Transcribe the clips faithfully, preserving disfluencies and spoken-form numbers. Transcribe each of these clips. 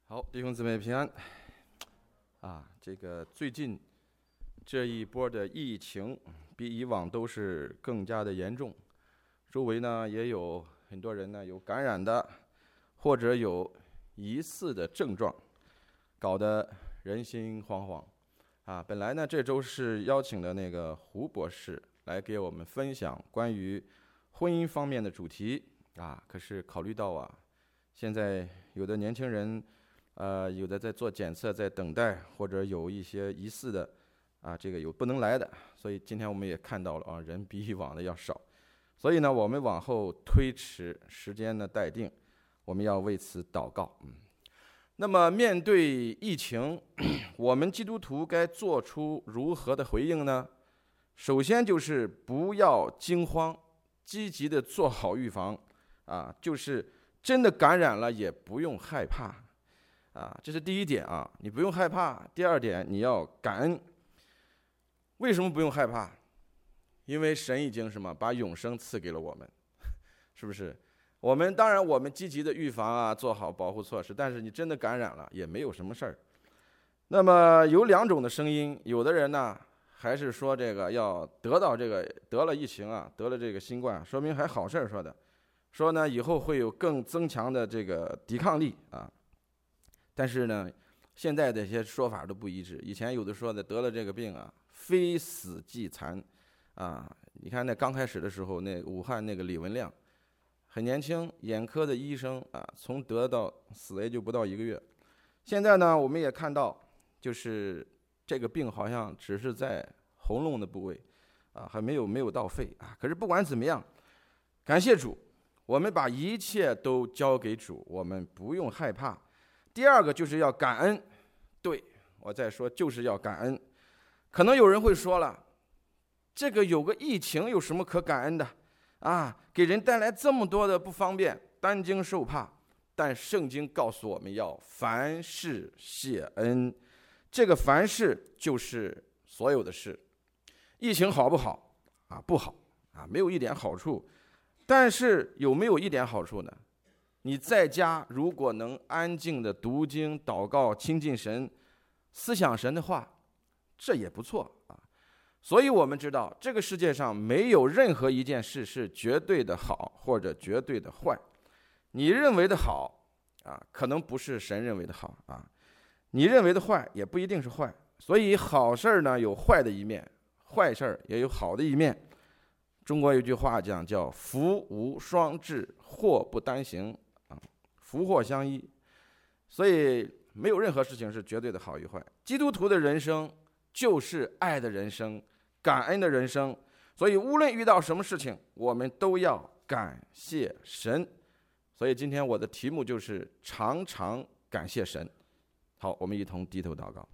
好，弟兄姊妹平安。啊，这个最近这一波的疫情比以往都是更加的严重，周围呢也有很多人呢有感染的，或者有疑似的症状，搞得人心惶惶。啊，本来呢这周是邀请了那个胡博士来给我们分享关于婚姻方面的主题啊，可是考虑到啊，现在有的年轻人。呃，有的在做检测，在等待，或者有一些疑似的，啊，这个有不能来的，所以今天我们也看到了啊，人比以往的要少，所以呢，我们往后推迟时间呢待定，我们要为此祷告。嗯，那么面对疫情，我们基督徒该做出如何的回应呢？首先就是不要惊慌，积极的做好预防，啊，就是真的感染了也不用害怕。啊，这是第一点啊，你不用害怕。第二点，你要感恩。为什么不用害怕？因为神已经什么把永生赐给了我们，是不是？我们当然我们积极的预防啊，做好保护措施，但是你真的感染了也没有什么事儿。那么有两种的声音，有的人呢还是说这个要得到这个得了疫情啊，得了这个新冠，说明还好事儿说的，说呢以后会有更增强的这个抵抗力啊。但是呢，现在的一些说法都不一致。以前有的说的得了这个病啊，非死即残，啊，你看那刚开始的时候，那武汉那个李文亮，很年轻，眼科的医生啊，从得到死也就不到一个月。现在呢，我们也看到，就是这个病好像只是在喉咙的部位，啊，还没有没有到肺啊。可是不管怎么样，感谢主，我们把一切都交给主，我们不用害怕。第二个就是要感恩，对，我再说就是要感恩。可能有人会说了，这个有个疫情有什么可感恩的啊？给人带来这么多的不方便，担惊受怕。但圣经告诉我们要凡事谢恩，这个凡事就是所有的事。疫情好不好啊？不好啊，没有一点好处。但是有没有一点好处呢？你在家如果能安静的读经、祷告、亲近神、思想神的话，这也不错啊。所以我们知道，这个世界上没有任何一件事是绝对的好或者绝对的坏。你认为的好啊，可能不是神认为的好啊；你认为的坏，也不一定是坏。所以好事儿呢有坏的一面，坏事儿也有好的一面。中国有句话讲叫福无双至，祸不单行。福祸相依，所以没有任何事情是绝对的好与坏。基督徒的人生就是爱的人生，感恩的人生。所以无论遇到什么事情，我们都要感谢神。所以今天我的题目就是常常感谢神。好，我们一同低头祷告。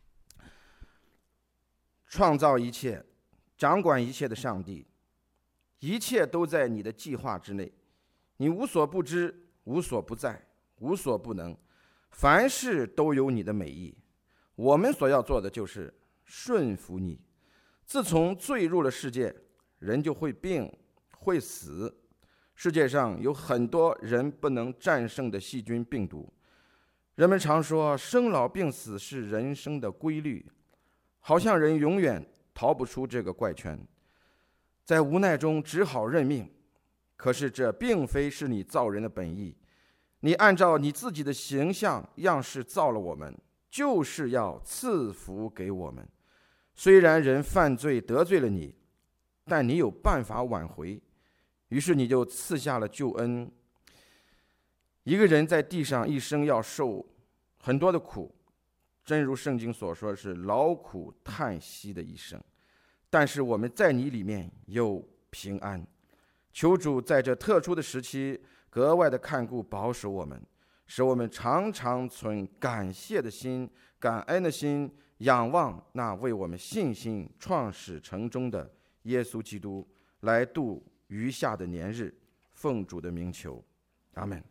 创造一切、掌管一切的上帝，一切都在你的计划之内，你无所不知，无所不在，无所不能，凡事都有你的美意。我们所要做的就是顺服你。自从罪入了世界，人就会病，会死。世界上有很多人不能战胜的细菌病毒。人们常说生老病死是人生的规律，好像人永远逃不出这个怪圈，在无奈中只好认命。可是这并非是你造人的本意，你按照你自己的形象样式造了我们，就是要赐福给我们。虽然人犯罪得罪了你，但你有办法挽回，于是你就赐下了救恩。一个人在地上一生要受很多的苦，真如圣经所说是劳苦叹息的一生，但是我们在你里面有平安。求主在这特殊的时期格外的看顾保守我们，使我们常常存感谢的心、感恩的心，仰望那为我们信心创始成终的耶稣基督，来度余下的年日。奉主的名求，阿们。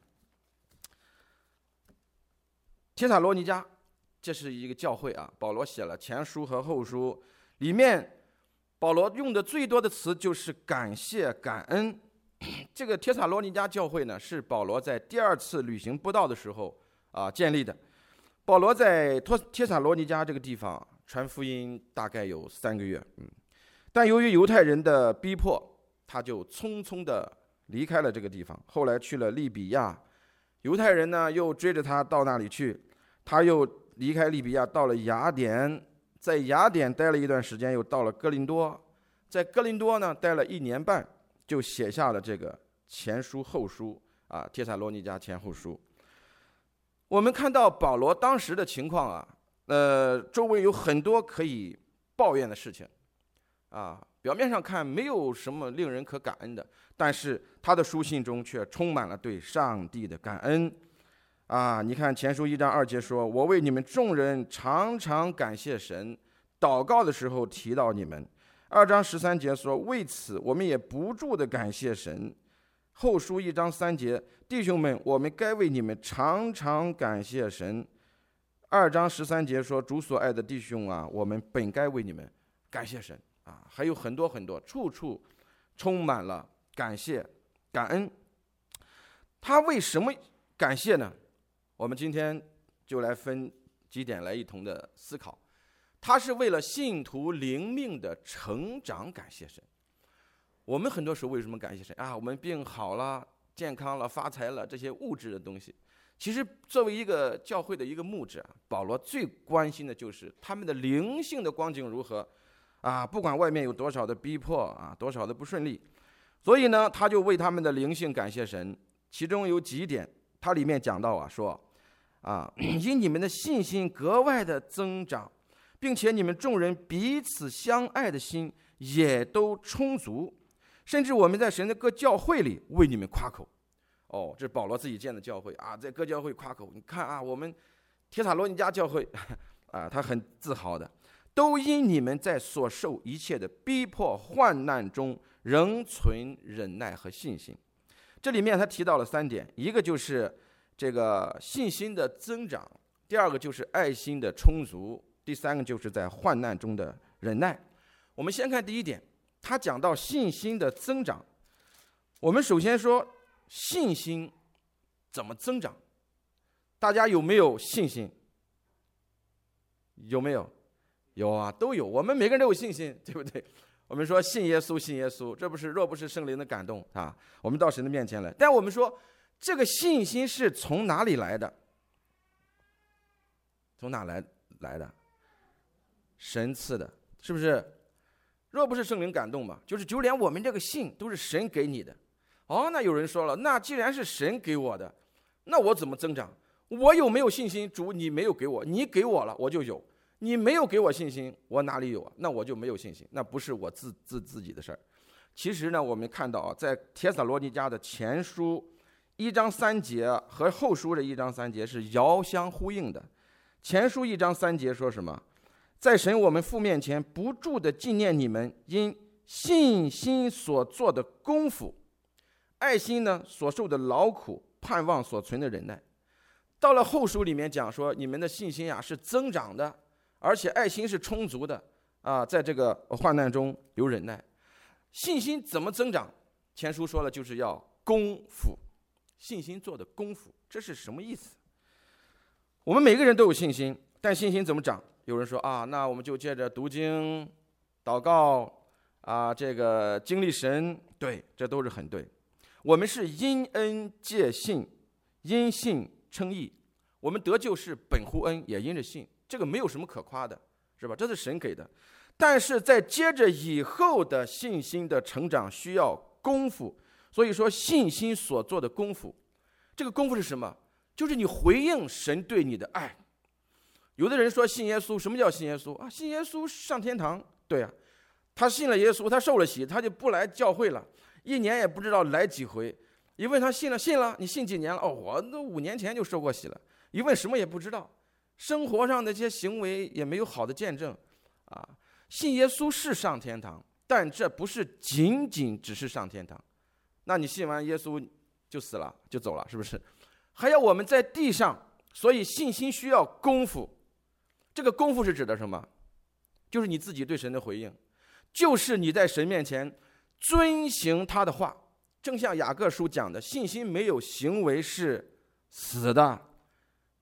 帖撒罗尼迦，这是一个教会啊，保罗写了前书和后书，里面保罗用的最多的词就是感谢、感恩。这个帖撒罗尼迦教会呢，是保罗在第二次旅行布道的时候啊建立的。 保罗在托帖撒罗尼迦这个地方传福音大概有三个月，嗯，但由于犹太人的逼迫，他就匆匆的离开了这个地方，后来去了利比亚，犹太人呢又追着他到那里去，他又离开利比亚到了雅典，在雅典待了一段时间，又到了哥林多，在哥林多呢待了一年半，就写下了这个前书后书啊，帖撒罗尼迦前后书。我们看到保罗当时的情况啊，呃，周围有很多可以抱怨的事情啊，表面上看没有什么令人可感恩的，但是他的书信中却充满了对上帝的感恩啊。你看前书一章二节说，我为你们众人常常感谢神，祷告的时候提到你们。二章十三节说，为此我们也不住的感谢神。后书一章三节，弟兄们，我们该为你们常常感谢神。二章十三节说，主所爱的弟兄啊，我们本该为你们感谢神啊。还有很多很多，处处充满了感谢感恩。他为什么感谢呢？我们今天就来分几点来一同的思考。他是为了信徒灵命的成长感谢神。我们很多时候为什么感谢神啊？我们病好了、健康了、发财了，这些物质的东西。其实作为一个教会的一个牧者，保罗最关心的就是他们的灵性的光景如何啊！不管外面有多少的逼迫啊，多少的不顺利，所以呢，他就为他们的灵性感谢神。其中有几点，他里面讲到啊，说啊，因你们的信心格外的增长，并且你们众人彼此相爱的心也都充足。甚至我们在神的各教会里为你们夸口。哦，这是保罗自己建的教会啊，在各教会夸口。你看啊，我们帖撒罗尼迦教会啊，他很自豪的，都因你们在所受一切的逼迫患难中仍存忍耐和信心。这里面他提到了三点，一个就是这个信心的增长，第二个就是爱心的充足，第三个就是在患难中的忍耐。我们先看第一点。他讲到信心的增长，我们首先说信心怎么增长？大家有没有信心？有没有？有啊，都有。我们每个人都有信心，对不对？我们说信耶稣，信耶稣，这不是若不是圣灵的感动啊，我们到神的面前来。但我们说这个信心是从哪里来的？从哪来来的？神赐的，是不是？若不是圣灵感动嘛，就是就连我们这个信都是神给你的。哦，那有人说了，那既然是神给我的，那我怎么增长？我有没有信心？主，你没有给我，你给我了，我就有。你没有给我信心，我哪里有啊？那我就没有信心，那不是我自自自己的事儿。其实呢，我们看到啊，在帖撒罗尼迦的前书一章三节和后书的一章三节是遥相呼应的。前书一章三节说什么？在神我们父面前不住的纪念你们因信心所做的功夫，爱心呢所受的劳苦，盼望所存的忍耐。到了后书里面讲说，你们的信心啊是增长的，而且爱心是充足的啊，在这个患难中有忍耐。信心怎么增长？前书说了，就是要功夫，信心做的功夫，这是什么意思？我们每个人都有信心，但信心怎么长？有人说啊，那我们就借着读经、祷告啊，这个经历神，对，这都是很对。我们是因恩借信，因信称义。我们得救是本乎恩，也因着信，这个没有什么可夸的，是吧？这是神给的。但是在接着以后的信心的成长需要功夫，所以说信心所做的功夫，这个功夫是什么？就是你回应神对你的爱。有的人说信耶稣，什么叫信耶稣啊？信耶稣上天堂，对啊，他信了耶稣，他受了洗，他就不来教会了，一年也不知道来几回。一问他信了，信了，你信几年了？哦，我都五年前就受过洗了。一问什么也不知道，生活上的这些行为也没有好的见证啊。信耶稣是上天堂，但这不是仅仅只是上天堂。那你信完耶稣就死了，就走了，是不是？还要我们在地上，所以信心需要功夫。这个功夫是指的什么？就是你自己对神的回应，就是你在神面前遵行他的话。正像雅各书讲的，信心没有行为是死的。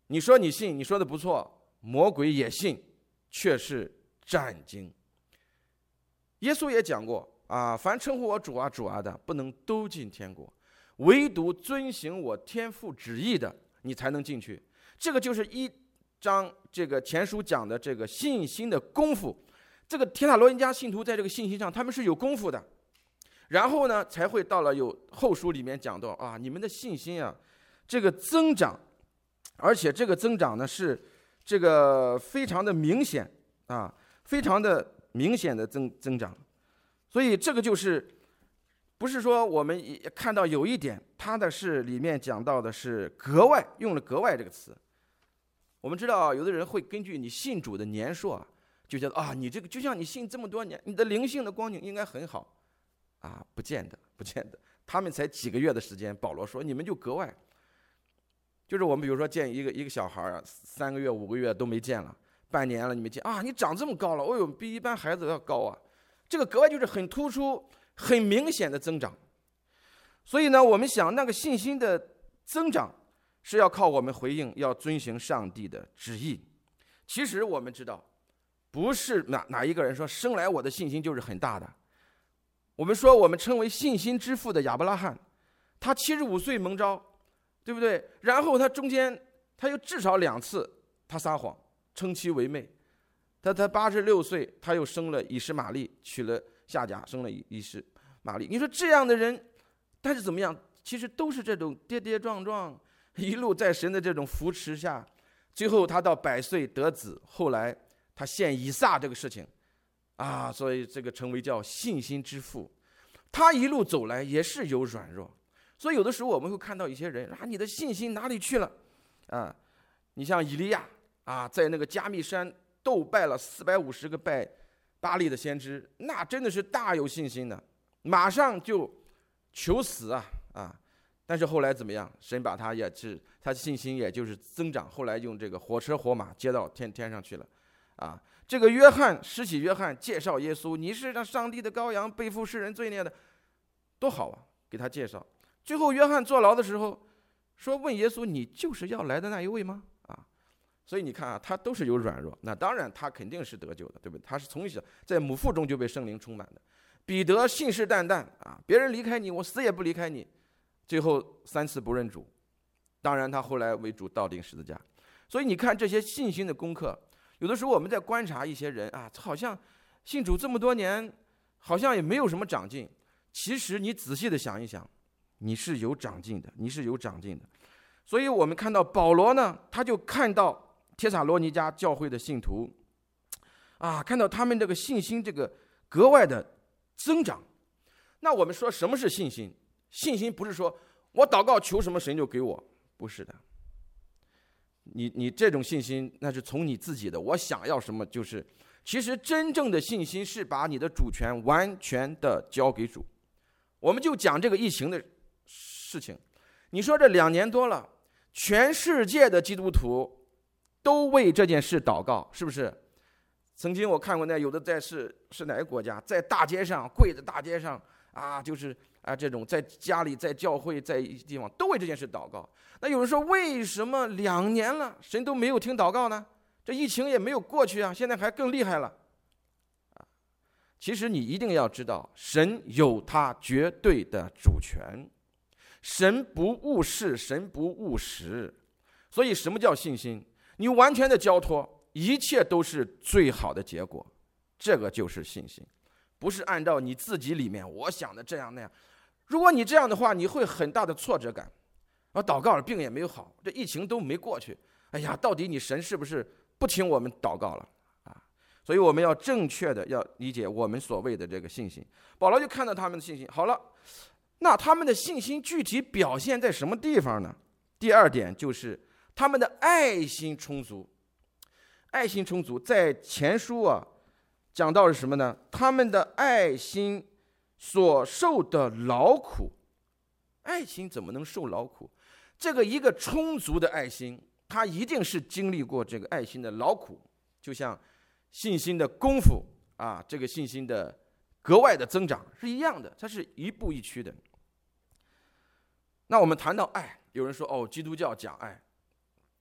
你说你信，你说的不错，魔鬼也信，却是战惊。耶稣也讲过啊，凡称呼我主啊主啊的，不能都进天国，唯独遵行我天父旨意的，你才能进去。这个就是一章这个前书讲的这个信心的功夫。这个帖撒罗尼迦信徒在这个信心上他们是有功夫的，然后呢才会到了有后书里面讲到啊，你们的信心啊这个增长，而且这个增长呢是这个非常的明显啊，非常的明显的增增长。所以这个就是不是说我们看到有一点，它的是里面讲到的是格外，用了格外这个词。我们知道有的人会根据你信主的年数啊，就觉得啊，你这个就像你信这么多年，你的灵性的光景应该很好啊，不见得，不见得。他们才几个月的时间，保罗说你们就格外，就是我们比如说见一个一个小孩啊，三个月五个月都没见了，半年了你没见啊，你长这么高了，哦呦，比一般孩子要高啊。这个格外就是很突出、很明显的增长。所以呢，我们想那个信心的增长是要靠我们回应，要遵行上帝的旨意。其实我们知道，不是哪哪一个人说生来我的信心就是很大的。我们说我们称为信心之父的亚伯拉罕，他七十五岁蒙召，对不对？然后他中间他又至少两次他撒谎，称妻为妹。他他八十六岁，他又生了以实玛利，娶了夏甲，生了以实玛利。你说这样的人，但是怎么样？其实都是这种跌跌撞撞，一路在神的这种扶持下，最后他到百岁得子，后来他献以撒这个事情，啊，所以这个成为叫信心之父。他一路走来也是有软弱，所以有的时候我们会看到一些人啊，你的信心哪里去了？啊，你像以利亚啊，在那个加密山斗败了四百五十个拜巴力的先知，那真的是大有信心的，马上就求死啊啊！但是后来怎么样？神把他也是，他信心也就是增长，后来用这个火车火马接到天天上去了，啊！这个约翰，施洗约翰介绍耶稣，你是让上帝的羔羊，背负世人罪孽的，多好啊！给他介绍。最后约翰坐牢的时候，说问耶稣：“你就是要来的那一位吗？”啊！所以你看啊，他都是有软弱。那当然，他肯定是得救的，对不对？他是从小在母腹中就被圣灵充满的。彼得信誓旦旦啊，别人离开你，我死也不离开你。最后三次不认主，当然他后来为主倒钉十字架。所以你看这些信心的功课，有的时候我们在观察一些人啊，好像信主这么多年，好像也没有什么长进。其实你仔细的想一想，你是有长进的，你是有长进的。所以我们看到保罗呢，他就看到帖撒罗尼迦教会的信徒啊，看到他们这个信心这个格外的增长。那我们说什么是信心？信心不是说我祷告求什么神就给我，不是的。你你这种信心那是从你自己的，我想要什么就是。其实真正的信心是把你的主权完全的交给主。我们就讲这个疫情的事情，你说这两年多了，全世界的基督徒都为这件事祷告，是不是？曾经我看过那有的在是是哪个国家，在大街上跪在大街上啊，就是啊这种在家里在教会在地方都为这件事祷告。那有人说为什么两年了神都没有听祷告呢？这疫情也没有过去啊，现在还更厉害了啊！其实你一定要知道，神有他绝对的主权，神不误事，神不误时。所以什么叫信心？你完全的交托，一切都是最好的结果，这个就是信心。不是按照你自己里面我想的这样那样。如果你这样的话，你会很大的挫折感。我祷告了，病也没有好，这疫情都没过去，哎呀，到底你神是不是不听我们祷告了啊？所以我们要正确的要理解我们所谓的这个信心。保罗就看到他们的信心，好了，那他们的信心具体表现在什么地方呢？第二点就是他们的爱心充足。爱心充足，在前书啊讲到是什么呢？他们的爱心所受的劳苦。爱心怎么能受劳苦？这个一个充足的爱心，他一定是经历过这个爱心的劳苦，就像信心的功夫啊，这个信心的格外的增长是一样的，它是一步一趋的。那我们谈到爱，有人说哦，基督教讲爱，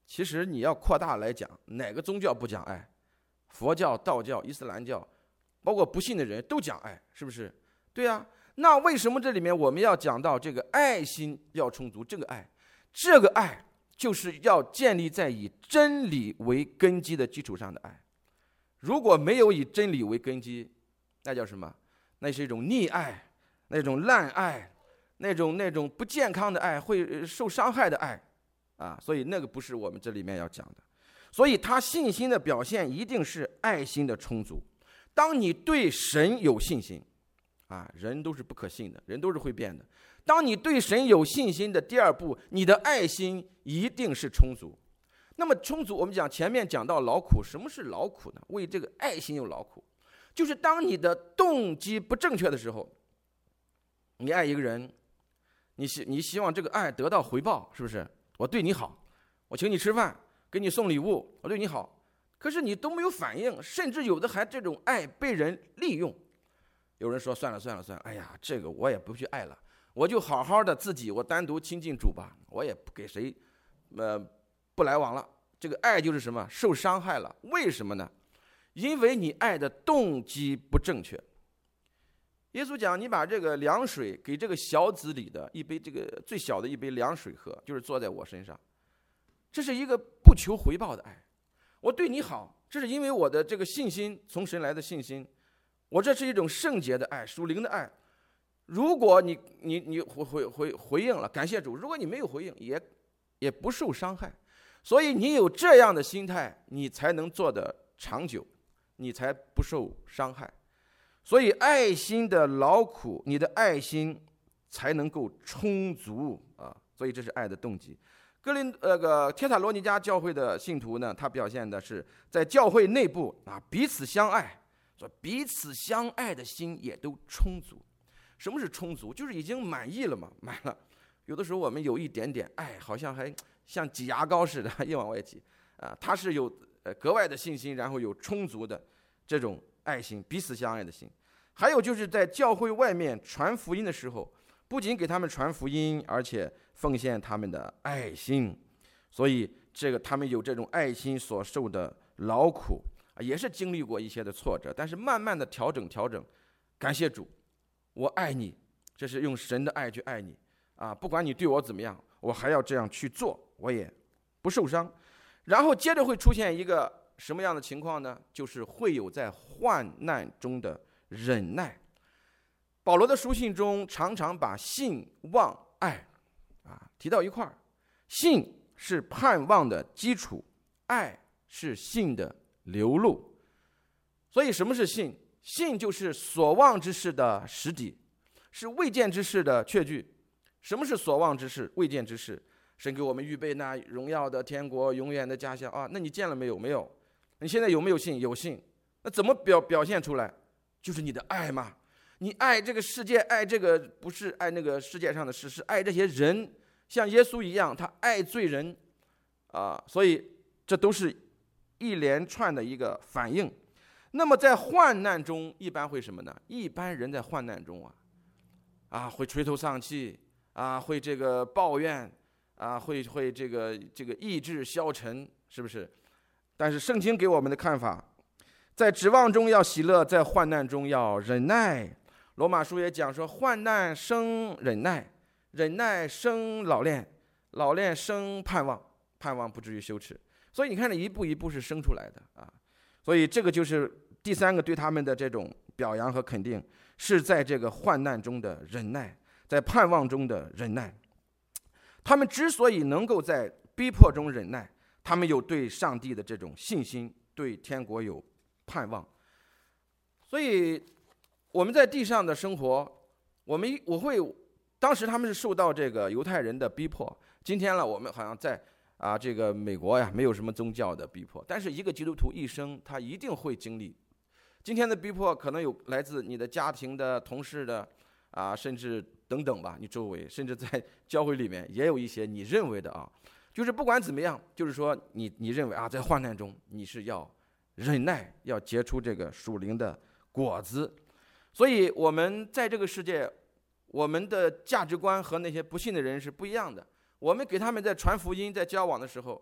其实你要扩大来讲，哪个宗教不讲爱？佛教、道教、伊斯兰教，包括不信的人都讲爱，是不是？对啊，那为什么这里面我们要讲到这个爱心要充足？这个爱，这个爱就是要建立在以真理为根基的基础上的爱。如果没有以真理为根基，那叫什么？那是一种溺爱，那种滥爱，那种那种不健康的爱，会受伤害的爱啊！所以那个不是我们这里面要讲的。所以他信心的表现一定是爱心的充足。当你对神有信心啊，人都是不可信的，人都是会变的。当你对神有信心的第二步，你的爱心一定是充足。那么充足，我们讲前面讲到劳苦，什么是劳苦呢？为这个爱心有劳苦，就是当你的动机不正确的时候，你爱一个人，你希你希望这个爱得到回报，是不是？我对你好，我请你吃饭，给你送礼物，我对你好，可是你都没有反应，甚至有的还这种爱被人利用。有人说算了算了算了，哎呀，这个我也不去爱了，我就好好的自己，我单独亲近主吧，我也不给谁，呃，不来往了。这个爱就是什么？受伤害了。为什么呢？因为你爱的动机不正确。耶稣讲，你把这个凉水给这个小子里的一杯，这个最小的一杯凉水喝，就是坐在我身上。这是一个不求回报的爱。我对你好，这是因为我的这个信心，从神来的信心。我这是一种圣洁的爱，属灵的爱。如果你你你回回回回应了，感谢主；如果你没有回应，也也不受伤害。所以你有这样的心态，你才能做得长久，你才不受伤害。所以爱心的劳苦，你的爱心才能够充足啊！所以这是爱的动机。哥林那个帖撒罗尼迦教会的信徒呢，他表现的是在教会内部啊彼此相爱，说彼此相爱的心也都充足。什么是充足？就是已经满意了嘛，满了。有的时候我们有一点点爱，好像还像挤牙膏似的，越往外挤啊。他是有呃格外的信心，然后有充足的这种爱心，彼此相爱的心。还有就是在教会外面传福音的时候，不仅给他们传福音，而且奉献他们的爱心。所以这个他们有这种爱心所受的劳苦，也是经历过一些的挫折，但是慢慢的调整调整。感谢主，我爱你，这是用神的爱去爱你啊！不管你对我怎么样，我还要这样去做，我也不受伤。然后接着会出现一个什么样的情况呢？就是会有在患难中的忍耐。保罗的书信中常常把信望爱啊提到一块儿，信是盼望的基础，爱是信的流露。所以什么是信？信就是所望之事的实底，是未见之事的确据。什么是所望之事、未见之事？神给我们预备那荣耀的天国、永远的家乡啊！那你见了没有？没有。你现在有没有信？有信。那怎么表表现出来？就是你的爱嘛。你爱这个世界，爱这个不是爱那个世界上的事，是爱这些人，像耶稣一样，他爱罪人啊！所以这都是一连串的一个反应。那么在患难中，一般会什么呢？一般人在患难中啊，啊会垂头丧气啊，会这个抱怨啊，会会这个这个意志消沉，是不是？但是圣经给我们的看法，在指望中要喜乐，在患难中要忍耐。罗马书也讲说，患难生忍耐，忍耐生老练，老练生盼望，盼望不至于羞耻。所以你看，这一步一步是生出来的啊。所以这个就是第三个对他们的这种表扬和肯定，是在这个患难中的忍耐，在盼望中的忍耐。他们之所以能够在逼迫中忍耐，他们有对上帝的这种信心，对天国有盼望。所以我们在地上的生活，我们我会当时他们是受到这个犹太人的逼迫。今天了，我们好像在啊这个美国呀，没有什么宗教的逼迫，但是一个基督徒一生他一定会经历今天的逼迫，可能有来自你的家庭的、同事的啊，甚至等等吧，你周围甚至在教会里面也有一些你认为的啊，就是不管怎么样，就是说你你认为啊，在患难中你是要忍耐，要结出这个属灵的果子。所以我们在这个世界，我们的价值观和那些不信的人是不一样的。我们给他们在传福音、在交往的时候，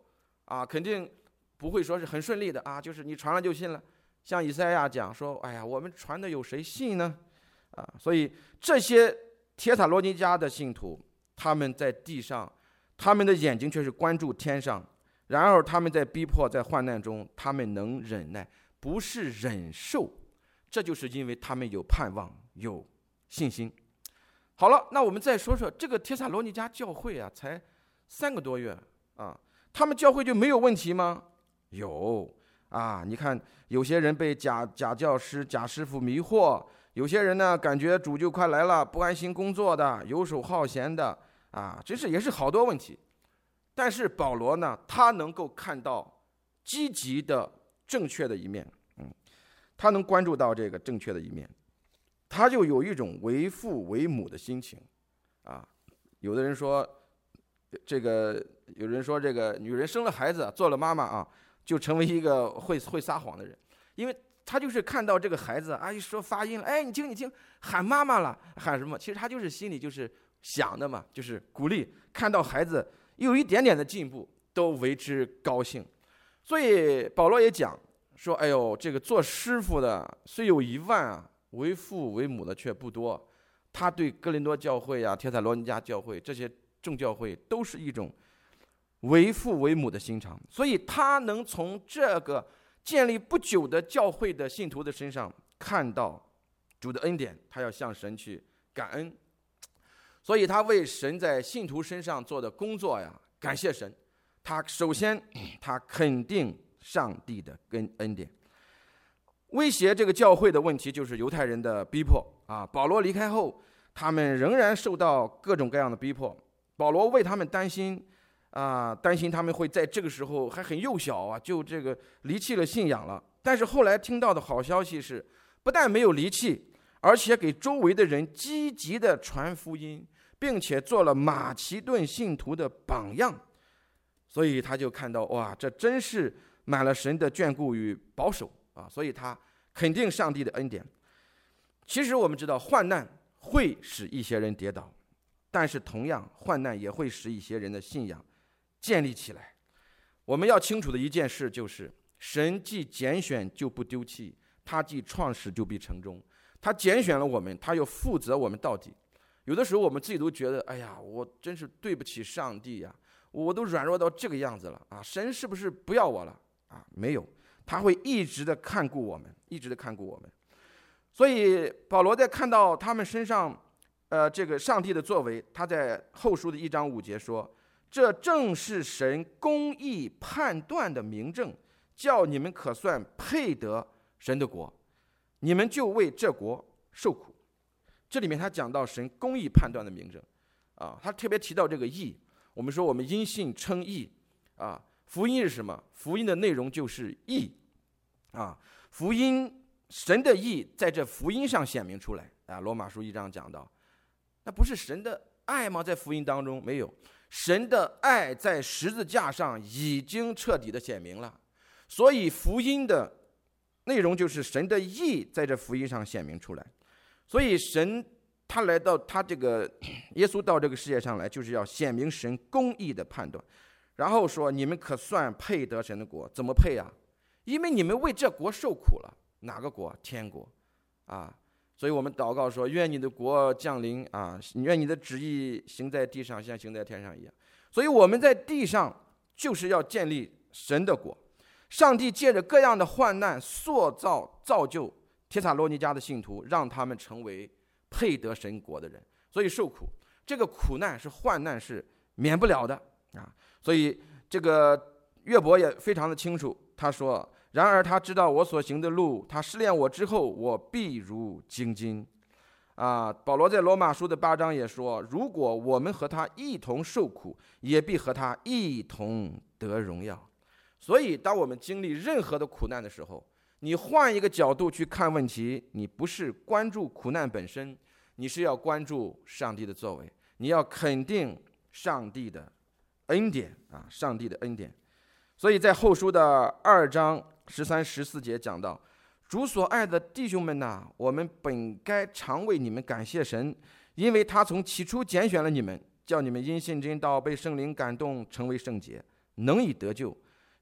啊，肯定不会说是很顺利的啊，就是你传了就信了。像以赛亚讲说，哎呀，我们传的有谁信呢？啊，所以这些帖撒罗尼迦的信徒，他们在地上，他们的眼睛却是关注天上。然而他们在逼迫、在患难中，他们能忍耐，不是忍受，这就是因为他们有盼望、有信心。好了，那我们再说说这个帖撒罗尼迦教会啊，才三个多月啊，他们教会就没有问题吗？有啊，你看有些人被假假教师、假师傅迷惑，有些人呢感觉主就快来了，不安心工作的，游手好闲的啊，真是也是好多问题。但是保罗呢，他能够看到积极的、正确的一面，嗯，他能关注到这个正确的一面，他就有一种为父为母的心情，啊，有的人说，这个有人说这个女人生了孩子，做了妈妈啊，就成为一个会会撒谎的人，因为他就是看到这个孩子啊，一说发音了，哎，你听你听，喊妈妈了，喊什么？其实他就是心里就是想的嘛，就是鼓励，看到孩子有一点点的进步，都为之高兴。所以保罗也讲说，哎呦，这个做师傅的虽有一万啊，为父为母的却不多。他对哥林多教会啊、帖撒罗尼迦教会这些众教会都是一种为父为母的心肠，所以他能从这个建立不久的教会的信徒的身上看到主的恩典，他要向神去感恩。所以他为神在信徒身上做的工作呀，感谢神。他首先他肯定上帝的恩恩典。威胁这个教会的问题就是犹太人的逼迫啊。保罗离开后，他们仍然受到各种各样的逼迫。保罗为他们担心啊，担心他们会在这个时候还很幼小啊，就这个离弃了信仰了。但是后来听到的好消息是，不但没有离弃，而且给周围的人积极的传福音，并且做了马其顿信徒的榜样。所以他就看到，哇，这真是满了神的眷顾与保守啊！所以他肯定上帝的恩典。其实我们知道，患难会使一些人跌倒，但是同样，患难也会使一些人的信仰建立起来。我们要清楚的一件事就是，神既拣选就不丢弃，他既创始就必成终。他拣选了我们，他又负责我们到底。有的时候我们自己都觉得，哎呀，我真是对不起上帝呀，我都软弱到这个样子了啊！神是不是不要我了啊？没有，他会一直的看顾我们，一直的看顾我们。所以保罗在看到他们身上，呃，这个上帝的作为，他在后书的一章五节说：“这正是神公义判断的明证，叫你们可算配得神的国，你们就为这国受苦。”这里面他讲到神公义判断的明证，啊，他特别提到这个义。我们说我们因信称义，啊，福音是什么？福音的内容就是义，啊，福音神的义在这福音上显明出来啊。罗马书一章讲到，那不是神的爱吗？在福音当中没有，神的爱在十字架上已经彻底的显明了，所以福音的内容就是神的义在这福音上显明出来。所以神他来到他这个耶稣到这个世界上来，就是要显明神公义的判断。然后说，你们可算配得神的国。怎么配啊？因为你们为这国受苦了。哪个国？天国啊！所以我们祷告说，愿你的国降临啊，愿你的旨意行在地上，像行在天上一样。所以我们在地上就是要建立神的国。上帝借着各样的患难塑造造就帖撒罗尼迦的信徒，让他们成为配得神国的人。所以受苦，这个苦难是患难是免不了的啊。所以这个约伯也非常的清楚，他说，然而他知道我所行的路，他试炼我之后，我必如精金啊。保罗在罗马书的八章也说，如果我们和他一同受苦，也必和他一同得荣耀。所以当我们经历任何的苦难的时候，你换一个角度去看问题，你不是关注苦难本身，你是要关注上帝的作为，你要肯定上帝的恩典啊，上帝的恩典。所以在后书的二章十三、十四节讲到，主所爱的弟兄们呐，我们本该常为你们感谢神，因为他从起初拣选了你们，叫你们因信真道被圣灵感动，成为圣洁，能以得救。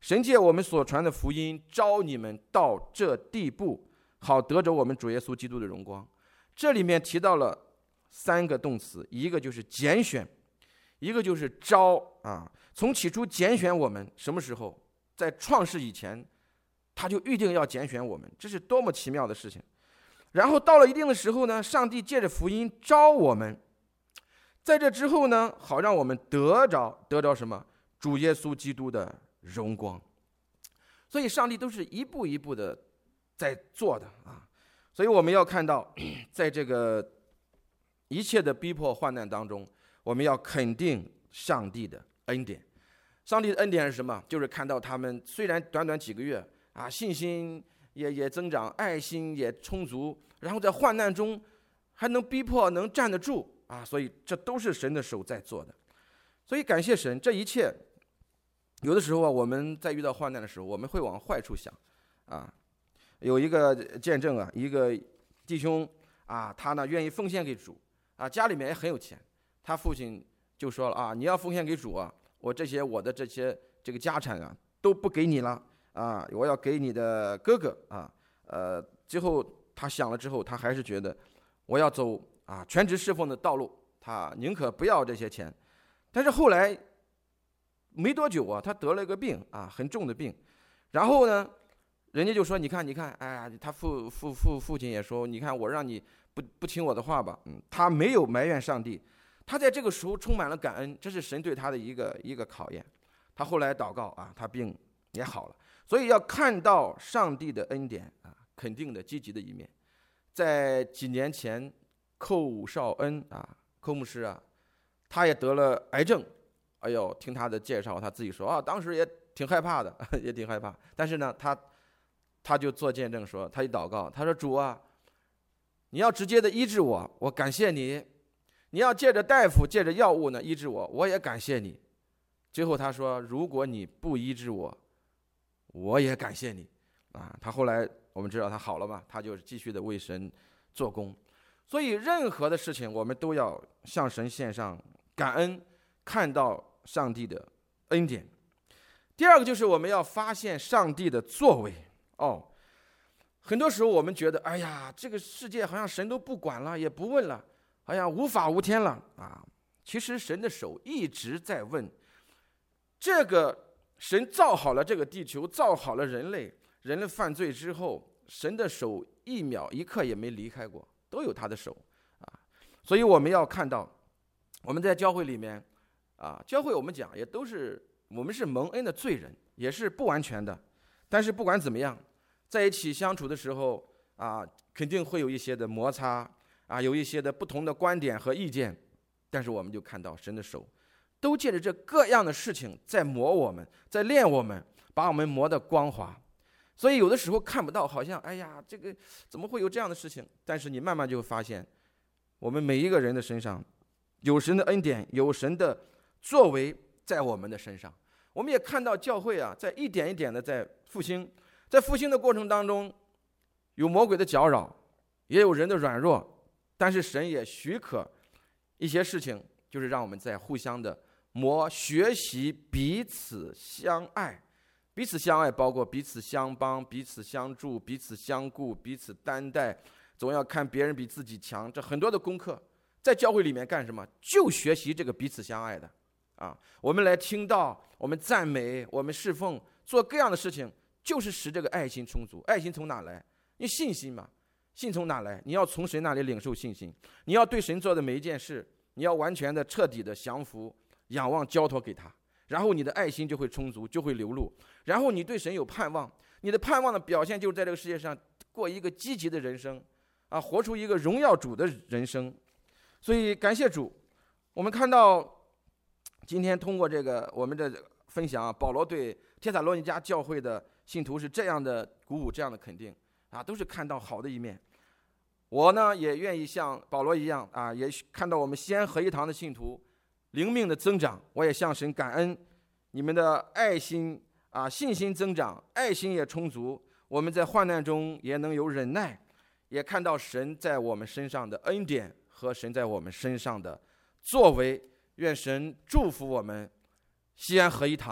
神借我们所传的福音招你们到这地步，好得着我们主耶稣基督的荣光。这里面提到了三个动词，一个就是拣选，一个就是招啊。从起初拣选我们，什么时候？在创世以前，他就预定要拣选我们，这是多么奇妙的事情。然后到了一定的时候呢，上帝借着福音招我们，在这之后呢，好让我们得着得着什么？主耶稣基督的荣光。所以上帝都是一步一步的在做的啊。所以我们要看到，在这个一切的逼迫患难当中，我们要肯定上帝的恩典。上帝的恩典是什么？就是看到他们虽然短短几个月啊，信心也也增长，爱心也充足，然后在患难中还能逼迫，能站得住啊！所以这都是神的手在做的。所以感谢神，这一切有的时候啊，我们在遇到患难的时候，我们会往坏处想啊。有一个见证啊，一个弟兄啊，他呢愿意奉献给主啊，家里面也很有钱，他父亲就说了啊，你要奉献给主啊，我这些我的这些这个家产啊都不给你了啊，我要给你的哥哥啊。呃，最后他想了之后，他还是觉得我要走啊全职侍奉的道路，他宁可不要这些钱。但是后来没多久啊，他得了一个病啊，很重的病。然后呢，人家就说：“你看，你看，哎呀，他父父父父亲也说，你看我让你不不听我的话吧。”嗯，他没有埋怨上帝，他在这个时候充满了感恩，这是神对他的一个一个考验。他后来祷告啊，他病也好了。所以要看到上帝的恩典啊，肯定的积极的一面。在几年前，寇绍恩啊，寇牧师啊，他也得了癌症。哎呦，听他的介绍，他自己说啊，当时也挺害怕的，也挺害怕。但是呢，他他就做见证说，他一祷告，他说：“主啊，你要直接的医治我，我感谢你；你要借着大夫、借着药物呢医治我，我也感谢你。”最后他说：“如果你不医治我，我也感谢你。”啊，他后来我们知道他好了嘛，他就继续的为神做工。所以任何的事情，我们都要向神献上感恩，看到上帝的恩典。第二个就是我们要发现上帝的作为。哦，很多时候我们觉得，哎呀，这个世界好像神都不管了，也不问了，好像无法无天了啊。其实神的手一直在问。这个神造好了这个地球，造好了人类，人类犯罪之后，神的手一秒一刻也没离开过，都有他的手啊。所以我们要看到，我们在教会里面啊，教会我们讲也都是我们是蒙恩的罪人，也是不完全的。但是不管怎么样，在一起相处的时候啊，肯定会有一些的摩擦啊，有一些的不同的观点和意见。但是我们就看到神的手都借着这各样的事情在磨我们，在练我们，把我们磨得光滑。所以有的时候看不到，好像哎呀，这个怎么会有这样的事情？但是你慢慢就会发现，我们每一个人的身上有神的恩典，有神的作为在我们的身上。我们也看到教会啊，在一点一点的在复兴，在复兴的过程当中，有魔鬼的搅扰，也有人的软弱，但是神也许可一些事情，就是让我们在互相的磨学习彼此相爱。彼此相爱包括彼此相帮，彼此相助，彼此相顾，彼此担待，总要看别人比自己强。这很多的功课在教会里面干什么？就学习这个彼此相爱的啊。我们来听到，我们赞美，我们侍奉，做各样的事情，就是使这个爱心充足。爱心从哪来？因为信心嘛。信从哪来？你要从神那里领受信心，你要对神做的每一件事，你要完全的彻底的降服仰望交托给他，然后你的爱心就会充足，就会流露。然后你对神有盼望，你的盼望的表现就是在这个世界上过一个积极的人生啊，活出一个荣耀主的人生。所以感谢主，我们看到今天通过这个我们的分享啊，保罗对帖撒罗尼迦教会的信徒是这样的鼓舞，这样的肯定啊，都是看到好的一面。我呢也愿意像保罗一样啊，也看到我们西安合一堂的信徒灵命的增长，我也向神感恩，你们的爱心啊，信心增长，爱心也充足，我们在患难中也能有忍耐，也看到神在我们身上的恩典和神在我们身上的作为。愿神祝福我们西安合一堂，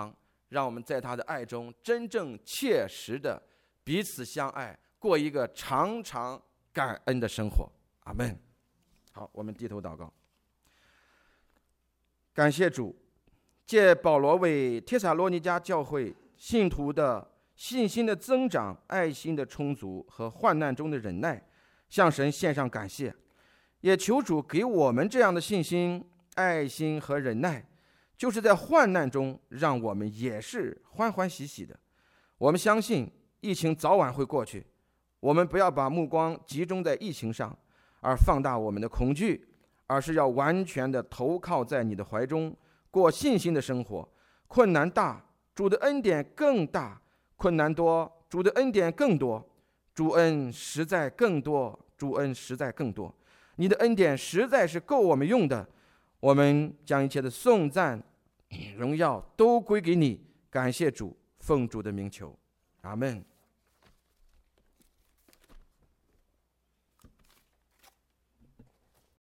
让我们在他的爱中真正切实的彼此相爱，过一个常常感恩的生活。阿们。好，我们低头祷告。感谢主，借保罗为帖撒罗尼迦教会信徒的信心的增长、爱心的充足和患难中的忍耐，向神献上感谢。也求主给我们这样的信心、爱心和忍耐，就是在患难中让我们也是欢欢喜喜的。我们相信疫情早晚会过去，我们不要把目光集中在疫情上，而放大我们的恐惧，而是要完全的投靠在你的怀中，过信心的生活。困难大，主的恩典更大；困难多，主的恩典更多。主恩实在更多，主恩实在更多。你的恩典实在是够我们用的。我们将一切的颂赞、荣耀都归给你。感谢主，奉主的名求，阿们。